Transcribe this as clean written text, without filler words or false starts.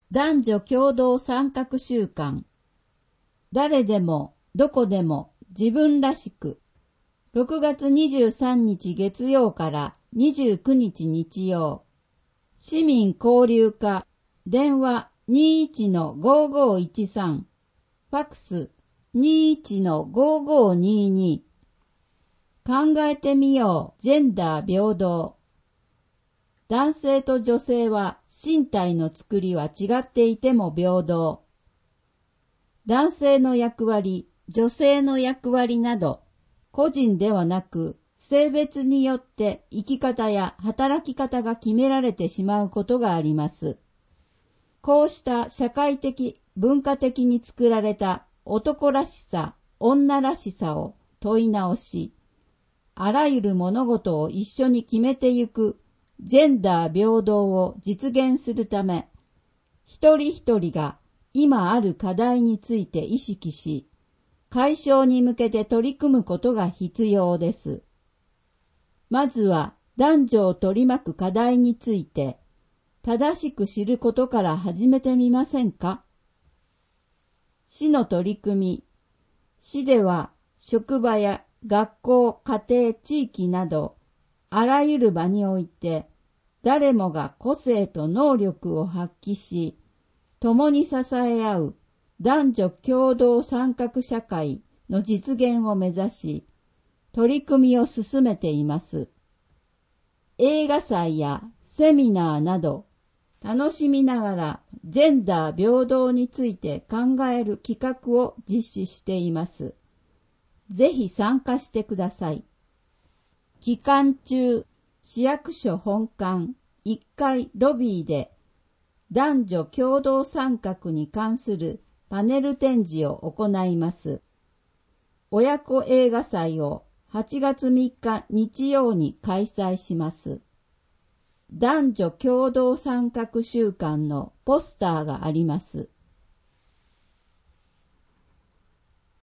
男女共同参画週間。誰でもどこでも自分らしく。6月23日月曜から29日日曜。市民交流課。電話21-5513。ファックス21-5522。考えてみよう。ジェンダー平等。男性と女性は身体の作りは違っていても平等。男性の役割、女性の役割など、個人ではなく性別によって生き方や働き方が決められてしまうことがあります。こうした社会的、文化的に作られた男らしさ、女らしさを問い直し、あらゆる物事を一緒に決めてゆくジェンダー平等を実現するため、一人一人が今ある課題について意識し、解消に向けて取り組むことが必要です。まずは男女を取り巻く課題について、正しく知ることから始めてみませんか？市の取り組み。市では職場や学校、家庭、地域など、あらゆる場において、誰もが個性と能力を発揮し、共に支え合う男女共同参画社会の実現を目指し、取り組みを進めています。映画祭やセミナーなど、楽しみながらジェンダー平等について考える企画を実施しています。ぜひ参加してください。期間中、市役所本館1階ロビーで男女共同参画に関するパネル展示を行います。親子映画祭を8月3日日曜に開催します。男女共同参画週間のポスターがあります。